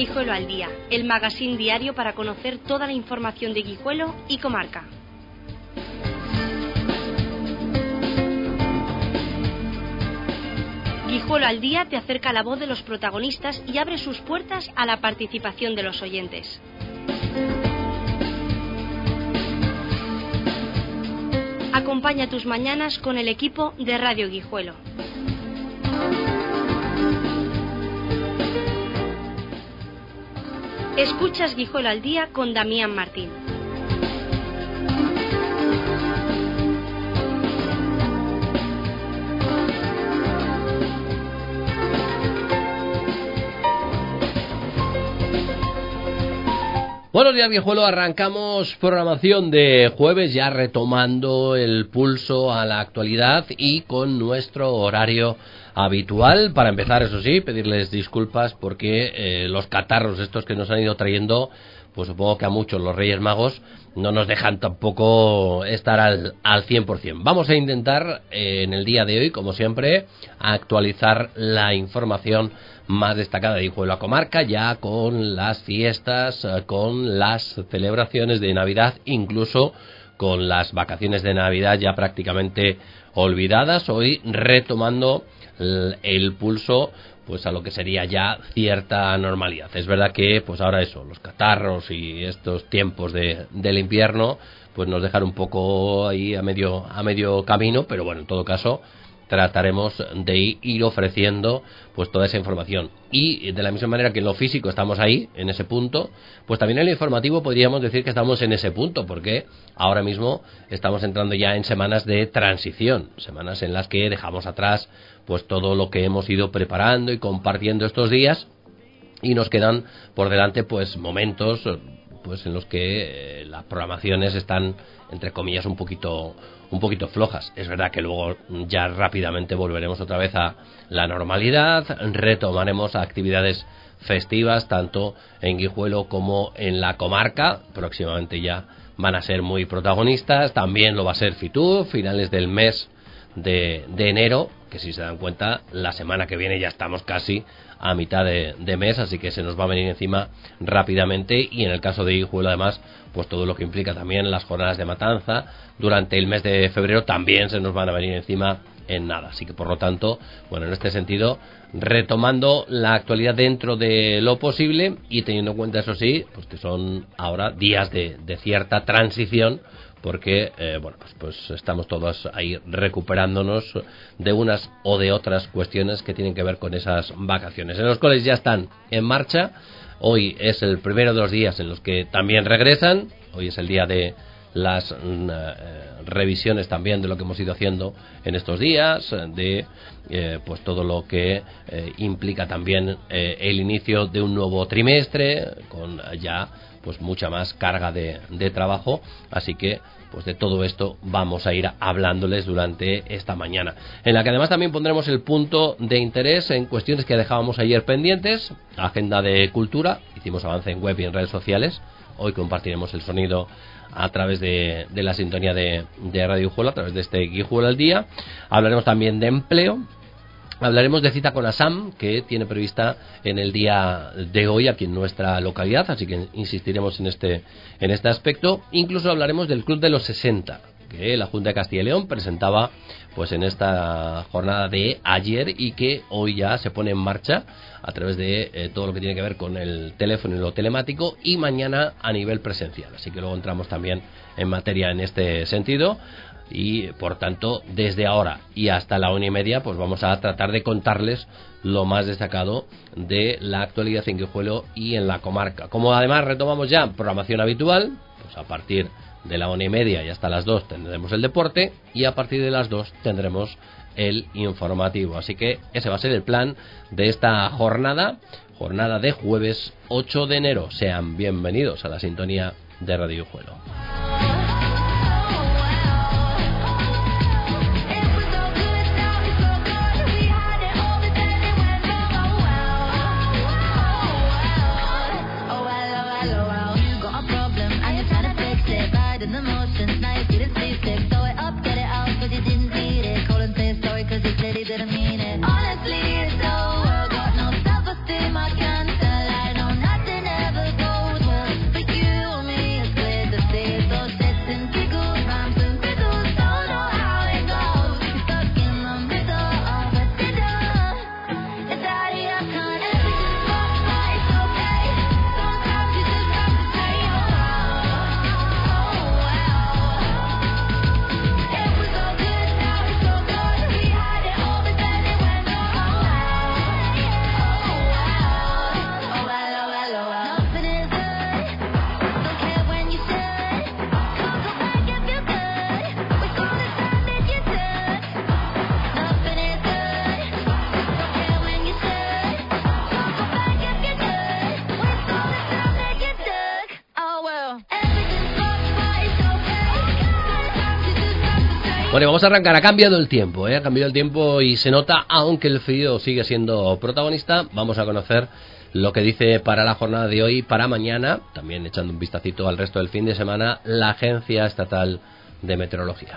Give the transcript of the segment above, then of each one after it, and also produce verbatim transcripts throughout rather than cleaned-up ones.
Guijuelo al Día, el magazín diario para conocer toda la información de Guijuelo y comarca. Guijuelo al Día te acerca la voz de los protagonistas y abre sus puertas a la participación de los oyentes. Acompaña tus mañanas con el equipo de Radio Guijuelo. Escuchas Guijuelo al Día con Damián Martín. Buenos días, Guijuelo. Arrancamos programación de jueves, ya retomando el pulso a la actualidad y con nuestro horario habitual. Para empezar, eso sí, pedirles disculpas porque eh, los catarros estos que nos han ido trayendo, pues supongo que a muchos los Reyes Magos no nos dejan tampoco estar al, al cien por ciento. Vamos a intentar eh, en el día de hoy, como siempre, actualizar la información más destacada de Guijuelo a comarca, ya con las fiestas, con las celebraciones de Navidad, incluso con las vacaciones de Navidad ya prácticamente olvidadas, hoy retomando el, el pulso pues a lo que sería ya cierta normalidad. Es verdad que pues ahora eso, los catarros y estos tiempos de, del invierno pues nos dejan un poco ahí a medio a medio camino, pero bueno, en todo caso trataremos de ir ofreciendo pues toda esa información. Y de la misma manera que en lo físico estamos ahí, en ese punto, pues también en lo informativo podríamos decir que estamos en ese punto, porque ahora mismo estamos entrando ya en semanas de transición, semanas en las que dejamos atrás pues todo lo que hemos ido preparando y compartiendo estos días, y nos quedan por delante pues momentos pues en los que eh, las programaciones están, entre comillas, un poquito un poquito flojas. Es verdad que luego ya rápidamente volveremos otra vez a la normalidad, retomaremos actividades festivas tanto en Guijuelo como en la comarca, próximamente ya van a ser muy protagonistas, también lo va a ser Fitur, finales del mes de, de enero, que si se dan cuenta, la semana que viene ya estamos casi a mitad de, de mes, así que se nos va a venir encima rápidamente. Y en el caso de Guijuelo, además, pues todo lo que implica también las jornadas de matanza durante el mes de febrero también se nos van a venir encima en nada. Así que por lo tanto, bueno, en este sentido, retomando la actualidad dentro de lo posible y teniendo en cuenta, eso sí, pues que son ahora días de, de cierta transición, porque eh, bueno pues, pues estamos todos ahí recuperándonos de unas o de otras cuestiones que tienen que ver con esas vacaciones, en los cuales ya están en marcha. Hoy es el primero de los días en los que también regresan. Hoy es el día de las uh, revisiones también de lo que hemos ido haciendo en estos días, de eh, pues todo lo que eh, implica también eh, el inicio de un nuevo trimestre con ya pues mucha más carga de, de trabajo, así que pues de todo esto vamos a ir hablándoles durante esta mañana, en la que además también pondremos el punto de interés en cuestiones que dejábamos ayer pendientes. Agenda de cultura, hicimos avance en web y en redes sociales. Hoy compartiremos el sonido a través de, de la sintonía de, de Radio Guijuelo, a través de este Guijuelo al Día. Hablaremos también de empleo. Hablaremos de cita con ASAM, que tiene prevista en el día de hoy aquí en nuestra localidad, así que insistiremos en este en este aspecto. Incluso hablaremos del Club de los sesenta, que la Junta de Castilla y León presentaba pues en esta jornada de ayer y que hoy ya se pone en marcha a través de eh, todo lo que tiene que ver con el teléfono y lo telemático, y mañana a nivel presencial. Así que luego entramos también en materia en este sentido. Y por tanto, desde ahora y hasta la una y media, pues vamos a tratar de contarles lo más destacado de la actualidad en Guijuelo y en la comarca. Como además retomamos ya programación habitual, pues a partir de la una y media y hasta las dos tendremos el deporte, y a partir de las dos tendremos el informativo. Así que ese va a ser el plan de esta jornada, jornada de jueves ocho de enero. Sean bienvenidos a la sintonía de Radio Guijuelo. Honestly, it's so well, got no self-esteem, I can't tell, I know nothing. Bueno, vamos a arrancar. Ha cambiado el tiempo, ¿eh? Ha cambiado el tiempo y se nota, aunque el frío sigue siendo protagonista. Vamos a conocer lo que dice para la jornada de hoy, para mañana, también echando un vistacito al resto del fin de semana, la Agencia Estatal de Meteorología.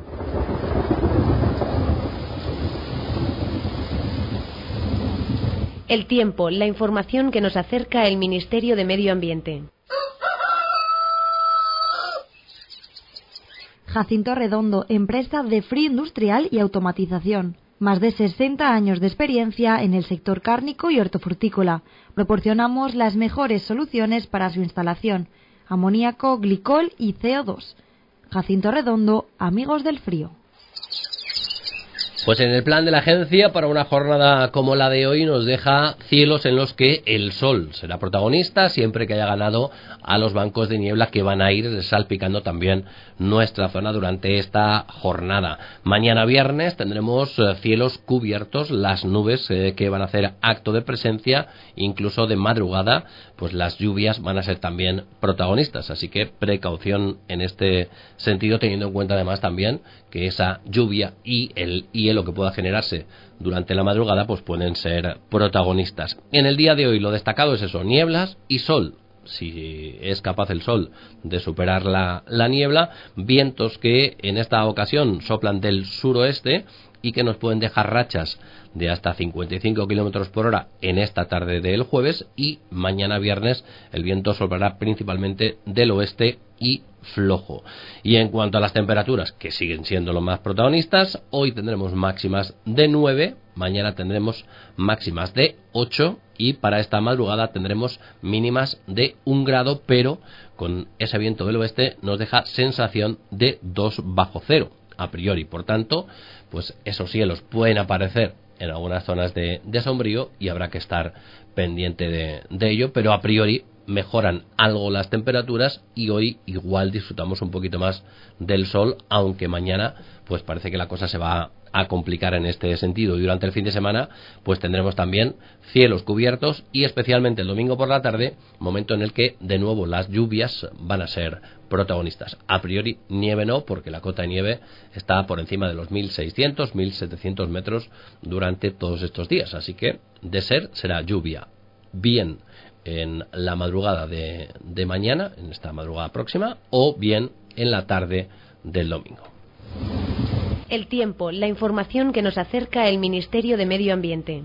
El tiempo, la información que nos acerca el Ministerio de Medio Ambiente. Jacinto Redondo, empresa de frío industrial y automatización. Más de sesenta años de experiencia en el sector cárnico y hortofrutícola. Proporcionamos las mejores soluciones para su instalación: amoníaco, glicol y C O dos. Jacinto Redondo, amigos del frío. Pues en el plan de la agencia para una jornada como la de hoy nos deja cielos en los que el sol será protagonista siempre que haya ganado a los bancos de niebla que van a ir salpicando también nuestra zona durante esta jornada. Mañana viernes tendremos eh, cielos cubiertos, las nubes eh, que van a hacer acto de presencia, incluso de madrugada, pues las lluvias van a ser también protagonistas, así que precaución en este sentido, teniendo en cuenta además también que esa lluvia y el hielo que pueda generarse durante la madrugada pues pueden ser protagonistas. En el día de hoy lo destacado es eso, nieblas y sol. Si es capaz el sol de superar la, la niebla, vientos que en esta ocasión soplan del suroeste y que nos pueden dejar rachas de hasta cincuenta y cinco kilómetros por hora en esta tarde del jueves, y mañana viernes el viento soplará principalmente del oeste y flojo. Y en cuanto a las temperaturas, que siguen siendo los más protagonistas, hoy tendremos máximas de nueve, mañana tendremos máximas de ocho y para esta madrugada tendremos mínimas de un grado, pero con ese viento del oeste nos deja sensación de dos bajo cero a priori. Por tanto, pues esos cielos pueden aparecer en algunas zonas de, de sombrío y habrá que estar pendiente de, de ello, pero a priori mejoran algo las temperaturas y hoy igual disfrutamos un poquito más del sol, aunque mañana pues parece que la cosa se va a complicar en este sentido. Y durante el fin de semana pues tendremos también cielos cubiertos y especialmente el domingo por la tarde, momento en el que de nuevo las lluvias van a ser protagonistas. A priori nieve no, porque la cota de nieve está por encima de los mil seiscientos, mil setecientos metros durante todos estos días, así que de ser será lluvia bien en la madrugada de, de mañana, en esta madrugada próxima, o bien en la tarde del domingo. El tiempo, la información que nos acerca el Ministerio de Medio Ambiente.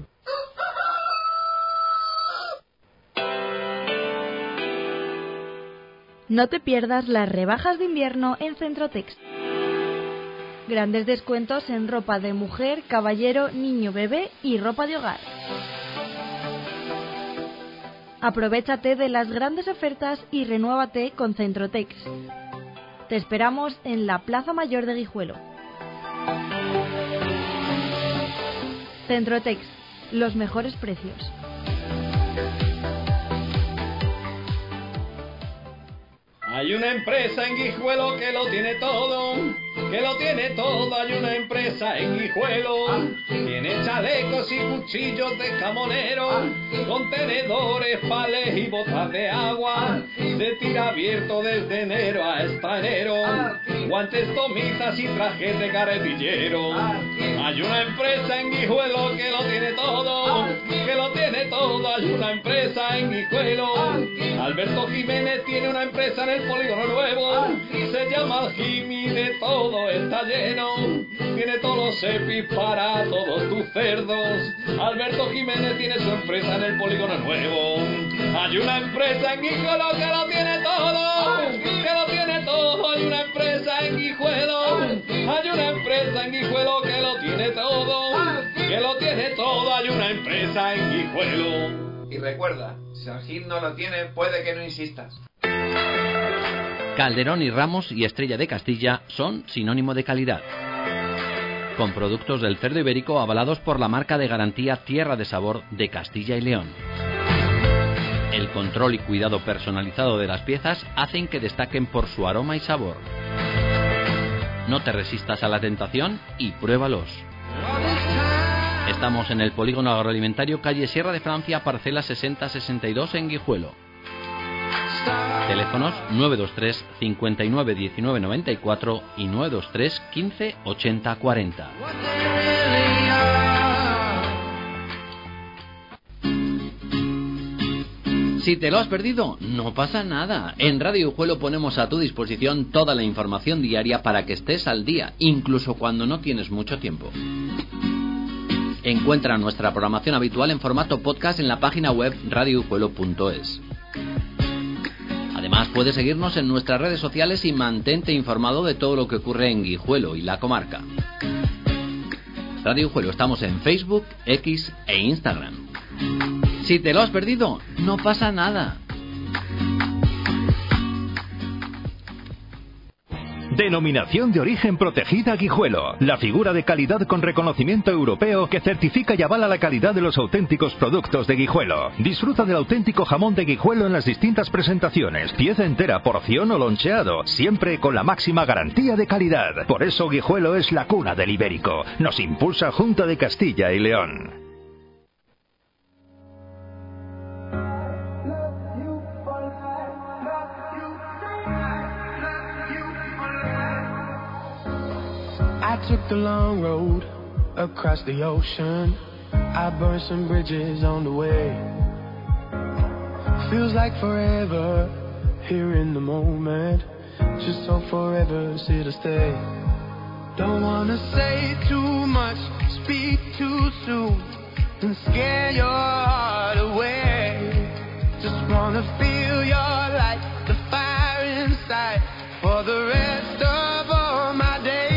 No te pierdas las rebajas de invierno en Centrotex. Grandes descuentos en ropa de mujer, caballero, niño, bebé y ropa de hogar. Aprovéchate de las grandes ofertas y renuévate con Centrotex. Te esperamos en la Plaza Mayor de Guijuelo. Centrotex, los mejores precios. Hay una empresa en Guijuelo que lo tiene todo, que lo tiene todo. Hay una empresa en Guijuelo, tiene chalecos y cuchillos de camonero, contenedores, palés y botas de agua. Se tira abierto desde enero hasta enero, guantes, tomitas y trajes de carretillero. Hay una empresa en Guijuelo que lo tiene todo, que lo tiene todo. Hay una empresa en Guijuelo. Alberto Jiménez tiene una empresa en el Polígono Nuevo, se llama Jimmy, de todo está lleno, tiene todos los EPIs para todos tus cerdos. Alberto Jiménez tiene su empresa en el Polígono Nuevo. Hay una empresa en Guijuelo que lo tiene todo, que lo tiene todo. Hay una empresa en Guijuelo, hay una empresa en Guijuelo que lo tiene todo, que lo tiene todo. Hay una empresa en Guijuelo. Y recuerda, si Algín no lo tiene, puede que no insistas. Calderón y Ramos y Estrella de Castilla son sinónimo de calidad. Con productos del cerdo ibérico avalados por la marca de garantía Tierra de Sabor de Castilla y León. El control y cuidado personalizado de las piezas hacen que destaquen por su aroma y sabor. No te resistas a la tentación y pruébalos. Estamos en el Polígono Agroalimentario, calle Sierra de Francia, parcela sesenta sesenta y dos en Guijuelo. Teléfonos nueve dos tres cincuenta y nueve diecinueve noventa y cuatro y nueve dos tres quince ochenta cuarenta. Si te lo has perdido, no pasa nada. En Radio Guijuelo ponemos a tu disposición toda la información diaria para que estés al día, incluso cuando no tienes mucho tiempo. Encuentra nuestra programación habitual en formato podcast en la página web radio guijuelo punto es. Además, puedes seguirnos en nuestras redes sociales y mantente informado de todo lo que ocurre en Guijuelo y la comarca. Radio Guijuelo, estamos en Facebook, X e Instagram. Si te lo has perdido, no pasa nada. Denominación de origen protegida Guijuelo, la figura de calidad con reconocimiento europeo que certifica y avala la calidad de los auténticos productos de Guijuelo. Disfruta del auténtico jamón de Guijuelo en las distintas presentaciones, pieza entera, porción o loncheado, siempre con la máxima garantía de calidad. Por eso Guijuelo es la cuna del ibérico. Nos impulsa Junta de Castilla y León. I took the long road across the ocean. I burned some bridges on the way. Feels like forever here in the moment. Just so forever's here to stay. Don't wanna say too much, speak too soon, and scare your heart away. Just wanna feel your light, the fire inside, for the rest of all my days.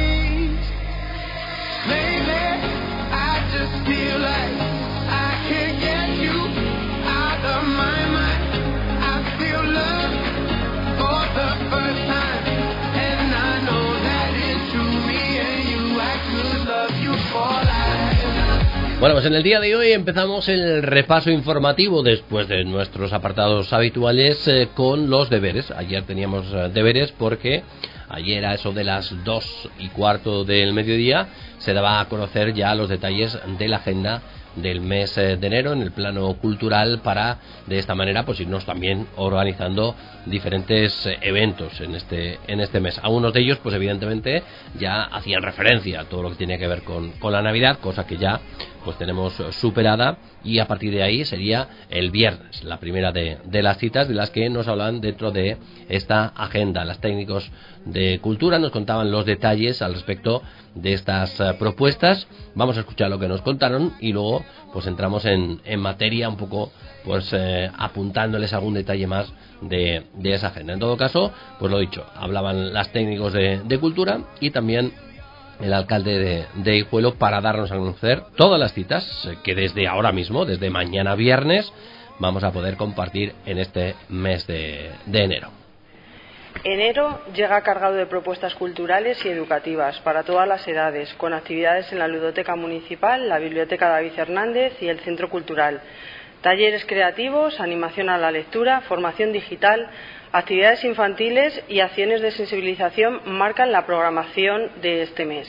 Feel like I can't get you out of my mind. I feel love for the first time, and I know that it's true. Me and you, I could love you for life. Bueno, pues en el día de hoy empezamos el repaso informativo después de nuestros apartados habituales eh, con los deberes. Ayer teníamos eh, deberes porque ayer a eso de las dos y cuarto del mediodía se daba a conocer ya los detalles de la agenda del mes de enero en el plano cultural para de esta manera pues irnos también organizando diferentes eventos en este en este mes. Algunos de ellos pues evidentemente ya hacían referencia a todo lo que tiene que ver con, con la Navidad, cosa que ya pues tenemos superada, y a partir de ahí sería el viernes la primera de, de las citas de las que nos hablan dentro de esta agenda. Los técnicos de cultura nos contaban los detalles al respecto de estas uh, propuestas. Vamos a escuchar lo que nos contaron y luego pues entramos en, en materia un poco pues eh, apuntándoles algún detalle más de, de esa agenda. En todo caso, pues lo dicho, hablaban las técnicos de, de cultura y también el alcalde de, de Guijuelo para darnos a conocer todas las citas que desde ahora mismo, desde mañana viernes, vamos a poder compartir en este mes de, de enero. Enero llega cargado de propuestas culturales y educativas para todas las edades, con actividades en la Ludoteca Municipal, la Biblioteca David Hernández y el Centro Cultural. Talleres creativos, animación a la lectura, formación digital, actividades infantiles y acciones de sensibilización marcan la programación de este mes.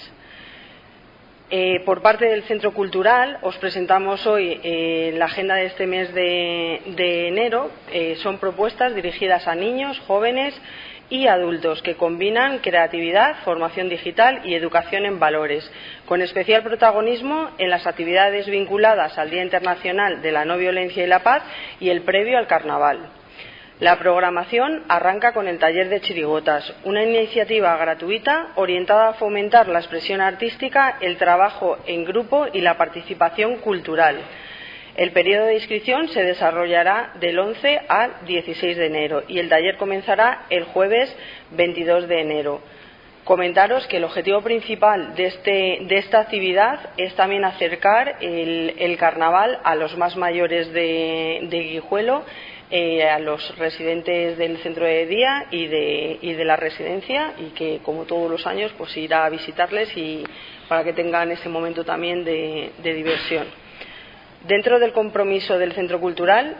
Eh, por parte del Centro Cultural os presentamos hoy eh, la agenda de este mes de, de enero. Eh, son propuestas dirigidas a niños, jóvenes y adultos que combinan creatividad, formación digital y educación en valores, con especial protagonismo en las actividades vinculadas al Día Internacional de la No Violencia y la Paz y el previo al Carnaval. La programación arranca con el taller de chirigotas, una iniciativa gratuita orientada a fomentar la expresión artística, el trabajo en grupo y la participación cultural. El periodo de inscripción se desarrollará del once al dieciséis de enero y el taller comenzará el jueves veintidós de enero. Comentaros que el objetivo principal de, este, de esta actividad es también acercar el, el carnaval a los más mayores de, de Guijuelo, eh, a los residentes del centro de día y de, y de la residencia, y que como todos los años pues ir a visitarles y para que tengan ese momento también de, de diversión. Dentro del compromiso del Centro Cultural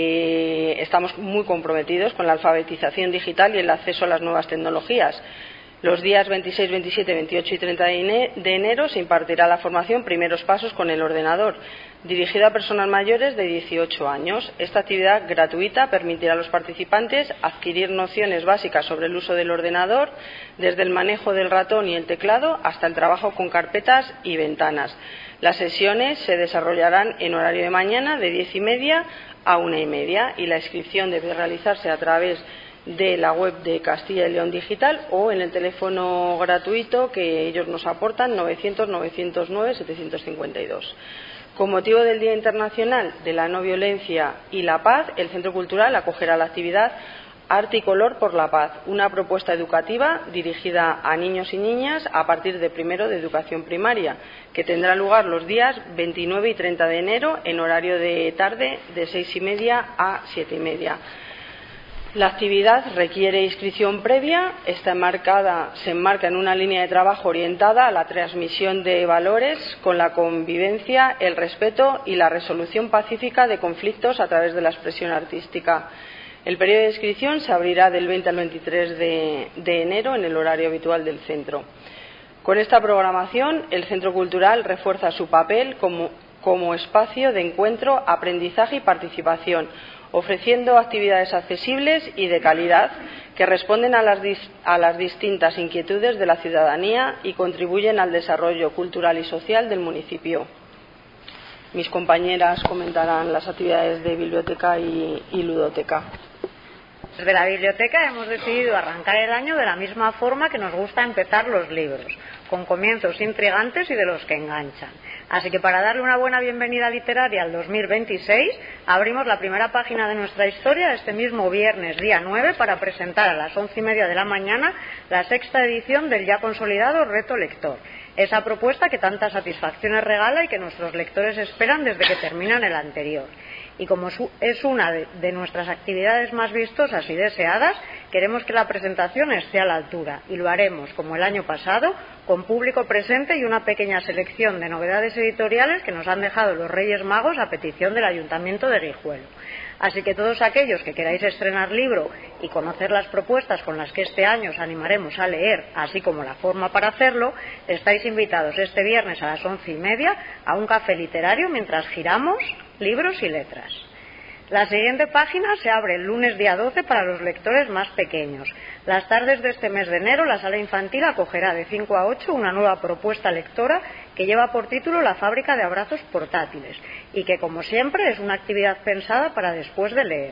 eh, estamos muy comprometidos con la alfabetización digital y el acceso a las nuevas tecnologías. Los días veintiséis, veintisiete, veintiocho y treinta de enero se impartirá la formación Primeros Pasos con el Ordenador, dirigida a personas mayores de dieciocho años. Esta actividad gratuita permitirá a los participantes adquirir nociones básicas sobre el uso del ordenador, desde el manejo del ratón y el teclado hasta el trabajo con carpetas y ventanas. Las sesiones se desarrollarán en horario de mañana de diez y media a una y media y la inscripción debe realizarse a través de la web de Castilla y León Digital o en el teléfono gratuito que ellos nos aportan, novecientos, novecientos nueve, setecientos cincuenta y dos. Con motivo del Día Internacional de la No Violencia y la Paz, el Centro Cultural acogerá la actividad Arte y Color por la Paz, una propuesta educativa dirigida a niños y niñas a partir de primero de educación primaria, que tendrá lugar los días veintinueve y treinta de enero en horario de tarde de seis y media a siete y media. La actividad requiere inscripción previa, está enmarcada, se enmarca en una línea de trabajo orientada a la transmisión de valores con la convivencia, el respeto y la resolución pacífica de conflictos a través de la expresión artística. El periodo de inscripción se abrirá del veinte al veintitrés de, de enero en el horario habitual del centro. Con esta programación, el Centro Cultural refuerza su papel como, como espacio de encuentro, aprendizaje y participación, ofreciendo actividades accesibles y de calidad que responden a las, a las distintas inquietudes de la ciudadanía y contribuyen al desarrollo cultural y social del municipio. Mis compañeras comentarán las actividades de biblioteca y, y ludoteca. Desde la biblioteca hemos decidido arrancar el año de la misma forma que nos gusta empezar los libros, con comienzos intrigantes y de los que enganchan. Así que para darle una buena bienvenida literaria al dos mil veintiséis, abrimos la primera página de nuestra historia este mismo viernes, día nueve, para presentar a las once y media de la mañana la sexta edición del ya consolidado Reto Lector. Esa propuesta que tantas satisfacciones regala y que nuestros lectores esperan desde que terminan el anterior. Y como es una de nuestras actividades más vistosas y deseadas, queremos que la presentación esté a la altura y lo haremos, como el año pasado, con público presente y una pequeña selección de novedades editoriales que nos han dejado los Reyes Magos a petición del Ayuntamiento de Guijuelo. Así que todos aquellos que queráis estrenar libro y conocer las propuestas con las que este año os animaremos a leer, así como la forma para hacerlo, estáis invitados este viernes a las once y media a un café literario mientras giramos libros y letras. La siguiente página se abre el lunes día doce para los lectores más pequeños. Las tardes de este mes de enero la sala infantil acogerá de cinco a ocho una nueva propuesta lectora que lleva por título La fábrica de abrazos portátiles y que, como siempre, es una actividad pensada para después de leer.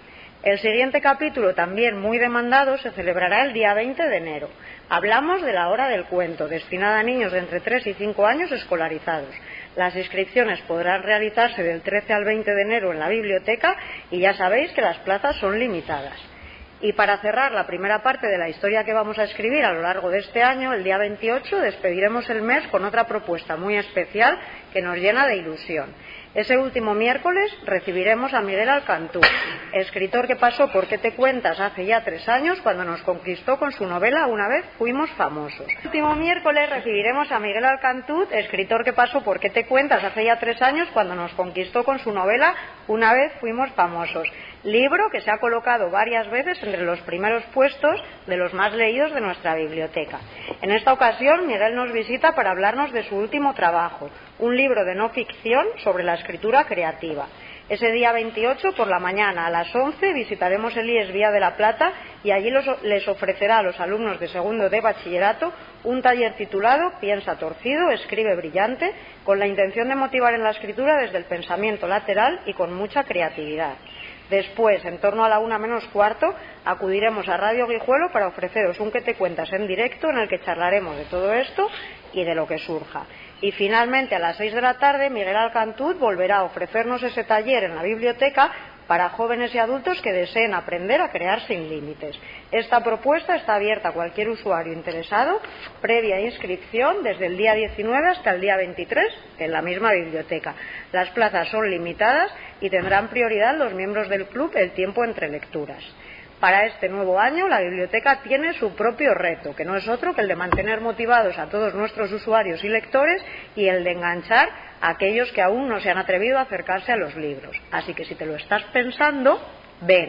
El siguiente capítulo, también muy demandado, se celebrará el día veinte de enero. Hablamos de la hora del cuento, destinada a niños de entre tres y cinco años escolarizados. Las inscripciones podrán realizarse del trece al veinte de enero en la biblioteca y ya sabéis que las plazas son limitadas. Y para cerrar la primera parte de la historia que vamos a escribir a lo largo de este año, el día veintiocho despediremos el mes con otra propuesta muy especial que nos llena de ilusión. Ese último miércoles recibiremos a Miguel Alcantú, escritor que pasó por ¿Qué te cuentas? Hace ya tres años, cuando nos conquistó con su novela Una vez fuimos famosos. El último miércoles recibiremos a Miguel Alcantú, escritor que pasó por ¿Qué te cuentas? Hace ya tres años, cuando nos conquistó con su novela Una vez fuimos famosos. Libro que se ha colocado varias veces entre los primeros puestos de los más leídos de nuestra biblioteca. En esta ocasión, Miguel nos visita para hablarnos de su último trabajo, un libro de no ficción sobre la escritura creativa. Ese día veintiocho, por la mañana, a las once, visitaremos el I E S Vía de la Plata y allí los, les ofrecerá a los alumnos de segundo de bachillerato un taller titulado Piensa torcido, escribe brillante, con la intención de motivar en la escritura desde el pensamiento lateral y con mucha creatividad. Después, en torno a la una menos cuarto, acudiremos a Radio Guijuelo para ofreceros un ¿Qué te cuentas? En directo, en el que charlaremos de todo esto y de lo que surja. Y finalmente, a las seis de la tarde, Miguel Alcantú volverá a ofrecernos ese taller en la biblioteca para jóvenes y adultos que deseen aprender a crear sin límites. Esta propuesta está abierta a cualquier usuario interesado, previa inscripción desde el día diecinueve hasta el día veintitrés en la misma biblioteca. Las plazas son limitadas y tendrán prioridad los miembros del club el tiempo entre lecturas. Para este nuevo año, la biblioteca tiene su propio reto, que no es otro que el de mantener motivados a todos nuestros usuarios y lectores y el de enganchar a aquellos que aún no se han atrevido a acercarse a los libros. Así que si te lo estás pensando, ven.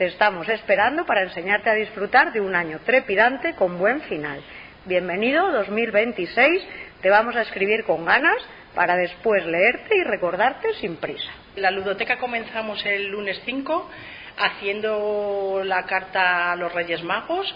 Te estamos esperando para enseñarte a disfrutar de un año trepidante con buen final. Bienvenido dos mil veintiséis, te vamos a escribir con ganas para después leerte y recordarte sin prisa. La ludoteca comenzamos el lunes cinco haciendo la carta a los Reyes Magos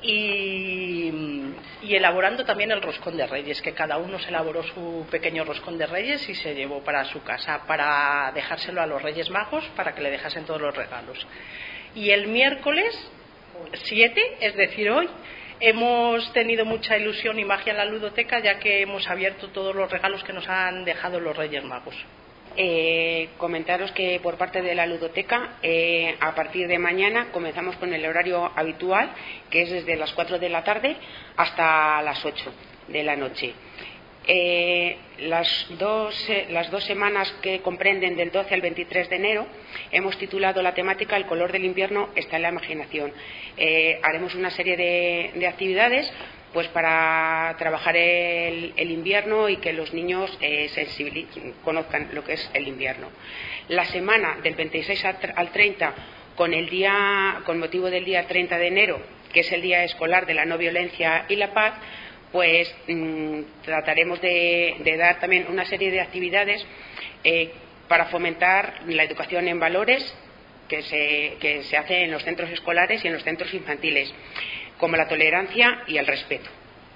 y, y elaborando también el roscón de Reyes, que cada uno se elaboró su pequeño roscón de Reyes y se llevó para su casa para dejárselo a los Reyes Magos para que le dejasen todos los regalos. Y el miércoles siete, es decir hoy, hemos tenido mucha ilusión y magia en la ludoteca, ya que hemos abierto todos los regalos que nos han dejado los Reyes Magos. Eh, comentaros que por parte de la ludoteca, eh, a partir de mañana comenzamos con el horario habitual, que es desde las cuatro de la tarde hasta las ocho de la noche. Eh, las, dos, eh, las dos semanas que comprenden del doce al veintitrés de enero hemos titulado la temática El color del invierno está en la imaginación. Eh, haremos una serie de, de actividades pues para trabajar el, el invierno y que los niños eh, conozcan lo que es el invierno. La semana del veintiséis al treinta, con el día, con motivo del día treinta de enero, que es el día escolar de la no violencia y la paz, pues mmm, trataremos de, de dar también una serie de actividades eh, para fomentar la educación en valores que se, que se hace en los centros escolares y en los centros infantiles, como la tolerancia y el respeto.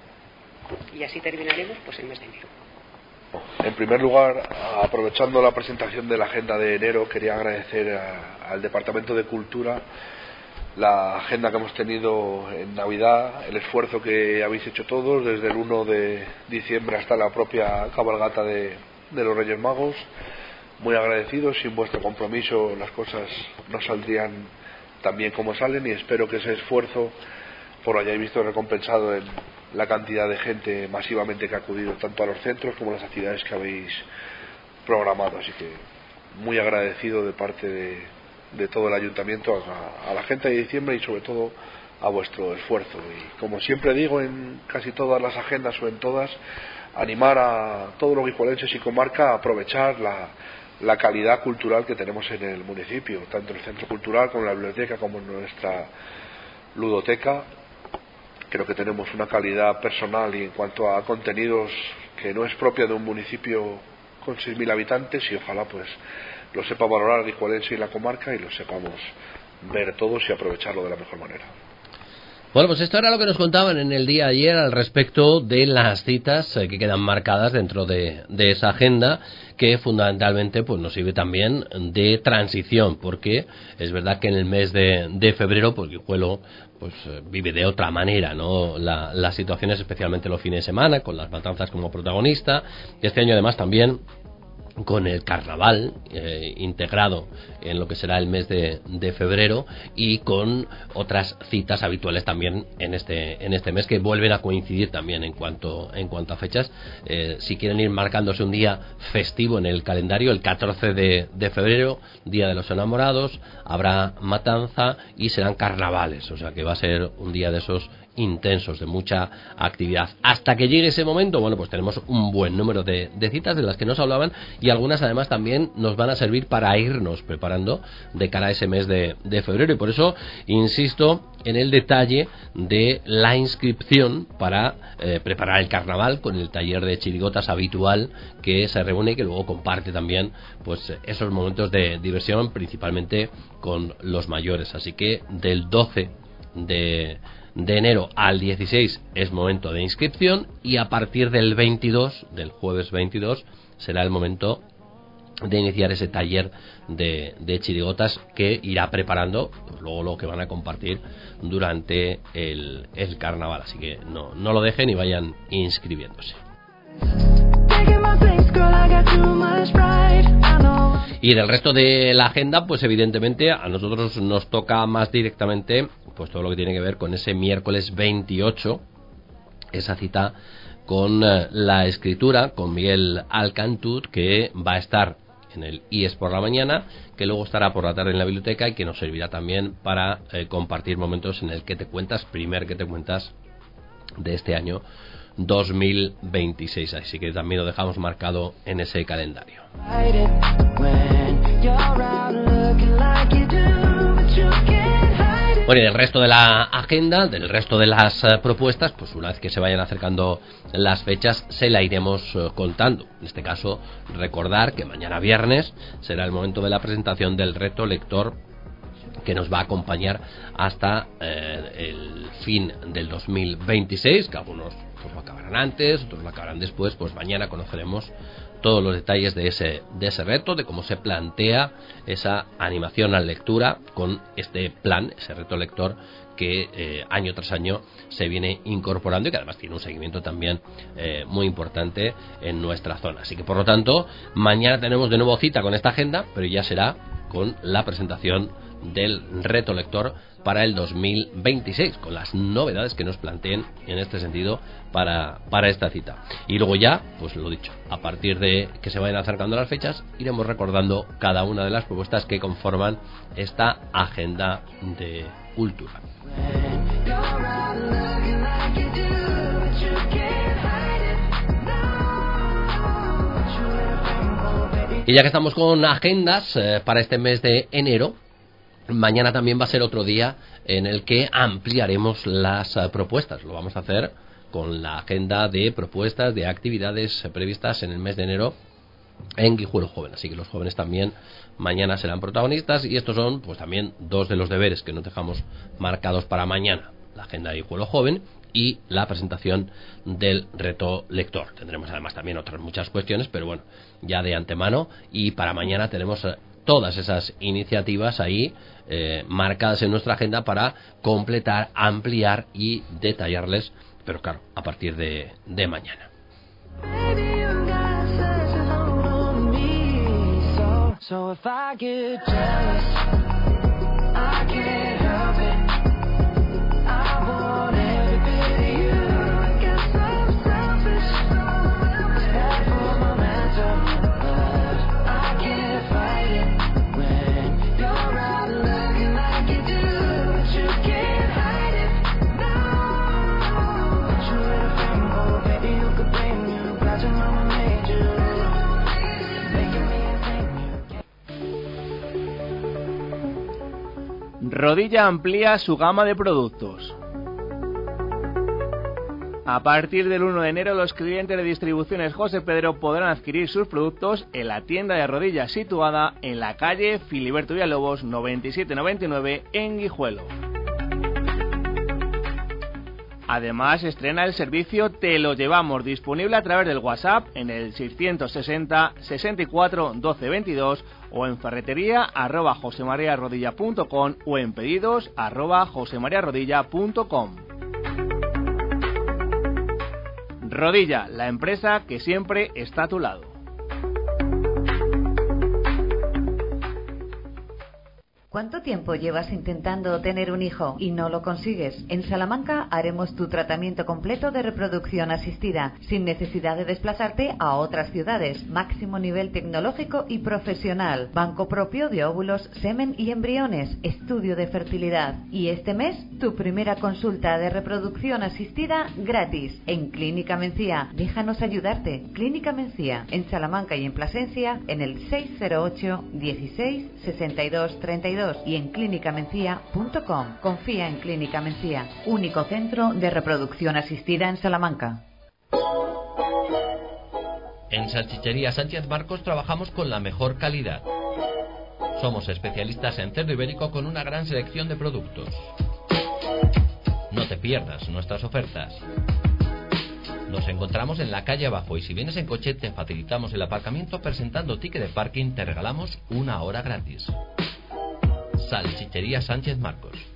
Y así terminaremos pues el mes de enero. En primer lugar, aprovechando la presentación de la agenda de enero, quería agradecer a, al Departamento de Cultura la agenda que hemos tenido en Navidad, el esfuerzo que habéis hecho todos desde el uno de diciembre hasta la propia cabalgata de, de los Reyes Magos. Muy agradecidos, sin vuestro compromiso las cosas no saldrían tan bien como salen, y espero que ese esfuerzo por lo hayáis visto recompensado en la cantidad de gente masivamente que ha acudido tanto a los centros como a las actividades que habéis programado. Así que muy agradecido de parte de, de todo el ayuntamiento a, a la gente de diciembre y sobre todo a vuestro esfuerzo. Y como siempre digo en casi todas las agendas o en todas, animar a todos los guijuelenses y comarca a aprovechar la, la calidad cultural que tenemos en el municipio, tanto en el centro cultural como en la biblioteca como en nuestra ludoteca. Creo que tenemos una calidad personal y en cuanto a contenidos que no es propia de un municipio con seis mil habitantes, y ojalá pues lo sepa valorar el guijuelense y la comarca y lo sepamos ver todos y aprovecharlo de la mejor manera. Bueno, pues esto era lo que nos contaban en el día de ayer al respecto de las citas que quedan marcadas dentro de, de esa agenda, que fundamentalmente pues nos sirve también de transición, porque es verdad que en el mes de, de febrero pues Guijuelo pues vive de otra manera, ¿no? La, las situaciones, especialmente los fines de semana, con las matanzas como protagonista, y este año además también con el carnaval eh, integrado en lo que será el mes de, de febrero, y con otras citas habituales también en este en este mes que vuelven a coincidir también en cuanto en cuanto a fechas. Eh, si quieren ir marcándose un día festivo en el calendario, el catorce de, de febrero, Día de los Enamorados, habrá matanza y serán carnavales, o sea que va a ser un día de esos intensos, de mucha actividad. Hasta que llegue ese momento, bueno, pues tenemos un buen número de, de citas de las que nos hablaban, y algunas además también nos van a servir para irnos preparando de cara a ese mes de, de febrero, y por eso insisto en el detalle de la inscripción para eh, preparar el carnaval, con el taller de chirigotas habitual que se reúne y que luego comparte también pues esos momentos de diversión, principalmente con los mayores. Así que del doce de de enero al dieciséis es momento de inscripción, y a partir del veintidós, del jueves veintidós, será el momento de iniciar ese taller de, de chirigotas que irá preparando pues, luego lo que van a compartir durante el, el carnaval. Así que no, no lo dejen y vayan inscribiéndose. Y en el resto de la agenda, pues evidentemente a nosotros nos toca más directamente pues todo lo que tiene que ver con ese miércoles veintiocho, esa cita con eh, la escritura, con Miguel Alcantud, que va a estar en el I E S por la mañana, que luego estará por la tarde en la biblioteca, y que nos servirá también para eh, compartir momentos en el que te cuentas, primer que te cuentas de este año dos mil veintiséis. Así que también lo dejamos marcado en ese calendario. When you're out looking like you do, but you can't. Bueno, y del resto de la agenda, del resto de las uh, propuestas, pues una vez que se vayan acercando las fechas, se la iremos uh, contando. En este caso, recordar que mañana viernes será el momento de la presentación del reto lector, que nos va a acompañar hasta eh, el fin del dos mil veintiséis, que algunos pues lo acabarán antes, otros lo acabarán después. Pues mañana conoceremos todos los detalles de ese, de ese reto, de cómo se plantea esa animación a la lectura con este plan, ese reto lector que eh, año tras año se viene incorporando y que además tiene un seguimiento también eh, muy importante en nuestra zona. Así que por lo tanto, mañana tenemos de nuevo cita con esta agenda, pero ya será con la presentación del reto lector para el dos mil veintiséis, con las novedades que nos planteen en este sentido para, para esta cita. Y luego ya, pues lo dicho, a partir de que se vayan acercando las fechas, iremos recordando cada una de las propuestas que conforman esta agenda de cultura. Y ya que estamos con agendas eh, para este mes de enero, mañana también va a ser otro día en el que ampliaremos las uh, propuestas. Lo vamos a hacer con la agenda de propuestas, de actividades uh, previstas en el mes de enero en Guijuelo Joven. Así que los jóvenes también mañana serán protagonistas, y estos son pues también dos de los deberes que nos dejamos marcados para mañana: la agenda de Guijuelo Joven y la presentación del reto lector. Tendremos además también otras muchas cuestiones, pero bueno, ya de antemano, y para mañana tenemos uh, todas esas iniciativas ahí eh, marcadas en nuestra agenda para completar, ampliar y detallarles, pero claro, a partir de, de mañana. Rodilla amplía su gama de productos. A partir del uno de enero, los clientes de Distribuciones José Pedro podrán adquirir sus productos en la tienda de Rodilla, situada en la calle Filiberto Villalobos noventa y siete noventa y nueve en Guijuelo. Además, estrena el servicio Te lo llevamos, disponible a través del WhatsApp en el seiscientos sesenta, sesenta y cuatro, doce veintidós, o en ferretería arroba josemariarodilla punto com o en pedidos arroba josemariarodilla punto com. Rodilla, la empresa que siempre está a tu lado. ¿Cuánto tiempo llevas intentando tener un hijo y no lo consigues? En Salamanca haremos tu tratamiento completo de reproducción asistida, sin necesidad de desplazarte a otras ciudades. Máximo nivel tecnológico y profesional. Banco propio de óvulos, semen y embriones. Estudio de fertilidad. Y este mes, tu primera consulta de reproducción asistida gratis. En Clínica Mencía. Déjanos ayudarte. Clínica Mencía. En Salamanca y en Plasencia, en el seis cero ocho, dieciséis, sesenta y dos, treinta y dos. Y en clínica mencía punto com. Confía en Clínica Mencía, único centro de reproducción asistida en Salamanca. En Salchichería Sánchez Marcos trabajamos con la mejor calidad. Somos especialistas en cerdo ibérico con una gran selección de productos. No te pierdas nuestras ofertas. Nos encontramos en la calle abajo, y si vienes en coche te facilitamos el aparcamiento. Presentando ticket de parking te regalamos una hora gratis. Salchichería Sánchez Marcos.